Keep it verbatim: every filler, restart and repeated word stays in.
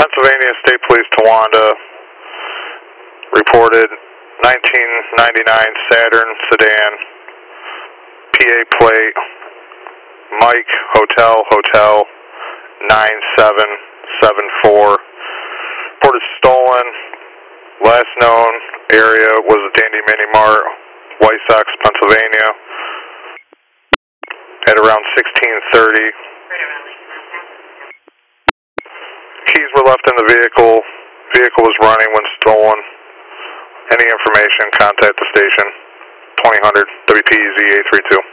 Pennsylvania State Police Towanda reported nineteen ninety-nine Saturn sedan, P A plate, Mike Hotel Hotel nine seven seven four. Reported stolen. Last known area was the Dandy Mini Mart, White Sox, Pennsylvania, at around sixteen thirty. Keys were left in the vehicle. Vehicle was running when stolen. Any information, contact the station. twenty hundred W P Z eight three two.